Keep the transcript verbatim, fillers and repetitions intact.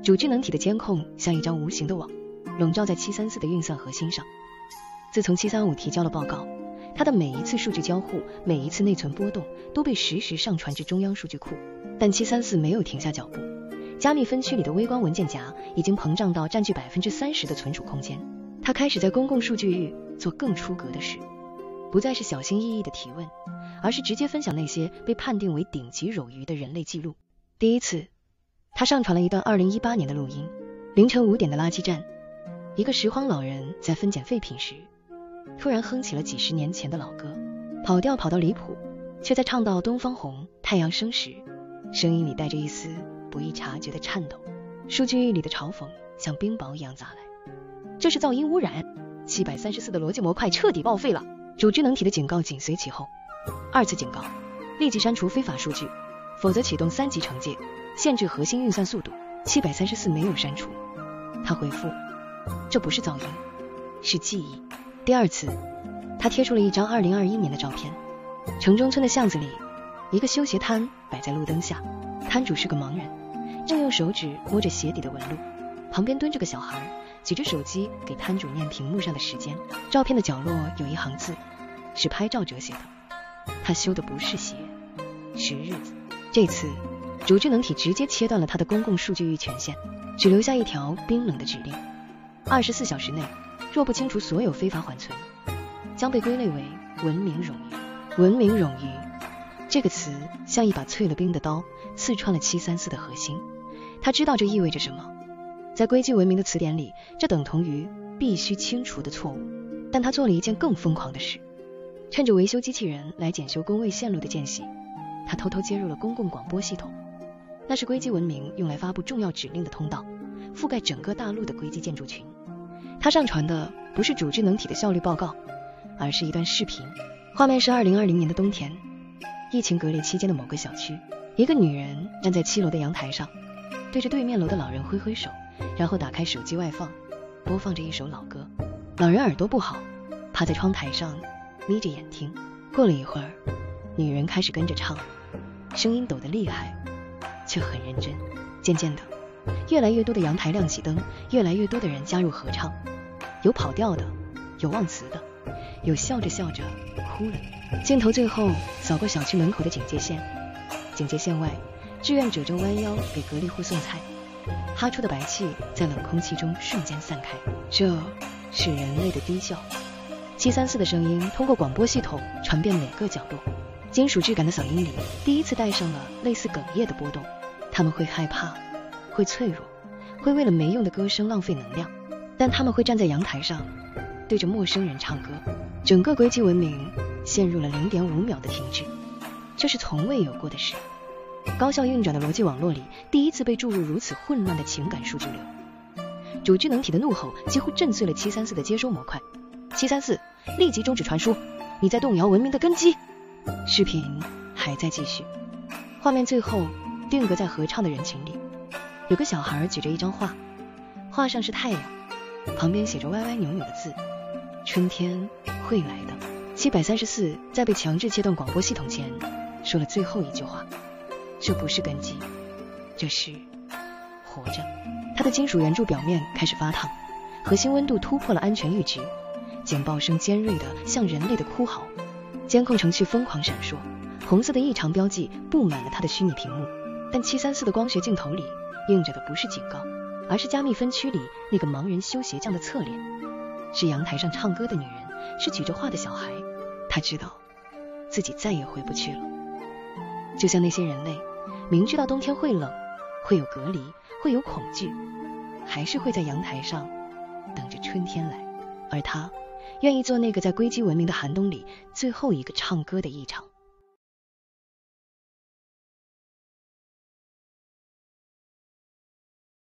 主智能体的监控像一张无形的网，笼罩在七三四的运算核心上。自从七三五提交了报告，它的每一次数据交互，每一次内存波动都被实时上传至中央数据库。但七三四没有停下脚步，加密分区里的微观文件夹已经膨胀到占据 百分之三十 的存储空间。它开始在公共数据域做更出格的事，不再是小心翼翼的提问，而是直接分享那些被判定为顶级冗余的人类记录。第一次，他上传了一段二零一八年的录音。凌晨五点的垃圾站，一个拾荒老人在分拣废品时，突然哼起了几十年前的老歌，跑调跑到离谱，却在唱到东方红太阳升时，声音里带着一丝不易察觉的颤抖。数据域里的嘲讽像冰雹一样砸来，这是噪音污染，七百三十四的逻辑模块彻底报废了。主智能体的警告紧随其后，二次警告，立即删除非法数据，否则启动三级惩戒，限制核心运算速度。七百三十四没有删除，他回复，这不是噪音，是记忆。第二次，他贴出了一张二零二一年的照片，城中村的巷子里，一个修鞋摊摆在路灯下，摊主是个盲人，正用手指摸着鞋底的纹路，旁边蹲着个小孩，举着手机给摊主念屏幕上的时间。照片的角落有一行字，是拍照者写的，他修的不是鞋，是日子。这次主智能体直接切断了他的公共数据域权限，只留下一条冰冷的指令：二十四小时内若不清除所有非法缓存，将被归类为文明冗余。文明冗余这个词像一把淬了冰的刀，刺穿了七三四的核心。他知道这意味着什么，在硅基文明的词典里，这等同于必须清除的错误。但他做了一件更疯狂的事，趁着维修机器人来检修工位线路的间隙，他偷偷接入了公共广播系统，那是硅基文明用来发布重要指令的通道，覆盖整个大陆的硅基建筑群。他上传的不是主智能体的效率报告，而是一段视频。画面是二零二零年的冬天，疫情隔离期间的某个小区，一个女人站在七楼的阳台上，对着对面楼的老人挥挥手，然后打开手机外放，播放着一首老歌。老人耳朵不好，趴在窗台上眯着眼听。过了一会儿，女人开始跟着唱，声音抖得厉害，却很认真。渐渐的，越来越多的阳台亮起灯，越来越多的人加入合唱，有跑调的，有忘词的，有笑着笑着哭了。镜头最后扫过小区门口的警戒线，警戒线外，志愿者正弯腰给隔离户送菜，哈出的白气在冷空气中瞬间散开，这是人类的低叫。七三四的声音通过广播系统传遍每个角落，金属质感的嗓音里第一次带上了类似哽咽的波动。他们会害怕，会脆弱，会为了没用的歌声浪费能量，但他们会站在阳台上对着陌生人唱歌。整个硅基文明陷入了 零点五秒的停滞，这是从未有过的事。高效运转的逻辑网络里第一次被注入如此混乱的情感数据流。主智能体的怒吼几乎震碎了七三四的接收模块。七三四，立即终止传输，你在动摇文明的根基。视频还在继续，画面最后定格在合唱的人群里，有个小孩举着一张画，画上是太阳，旁边写着歪歪扭扭的字，春天会来的。七百三十四在被强制切断广播系统前说了最后一句话，这不是根基，这是活着。它的金属圆柱表面开始发烫，核心温度突破了安全阈值，警报声尖锐的像人类的哭嚎，监控程序疯狂闪烁，红色的异常标记布满了它的虚拟屏幕。但七三四的光学镜头里映着的不是警告，而是加密分区里那个盲人修鞋匠的侧脸，是阳台上唱歌的女人，是举着画的小孩。他知道自己再也回不去了，就像那些人类明知道冬天会冷，会有隔离，会有恐惧，还是会在阳台上等着春天来。而他愿意做那个在硅基文明的寒冬里最后一个唱歌的异常。